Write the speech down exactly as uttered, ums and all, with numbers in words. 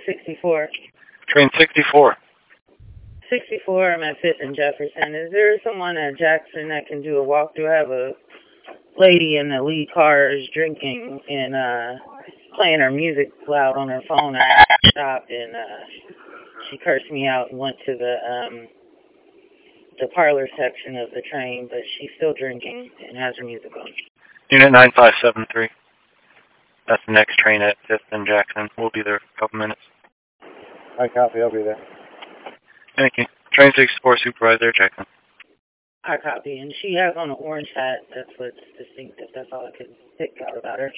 sixty-four. Train sixty-four. sixty-four, I'm at Fifth and Jefferson. Is there someone at Jackson that can do a walkthrough? I have a lady in the lead car is drinking and uh, playing her music loud on her phone. I stopped and uh, she cursed me out and went to the um, the parlor section of the train, but she's still drinking and has her music on. Unit nine five seven three. That's the next train at Fifth and Jackson. We'll be there in a couple minutes. I copy. I'll be there. Thank you. Train sixty-four, Supervisor Jackson. I copy, and she has on an orange hat. That's what's distinctive. That's all I could pick out about her.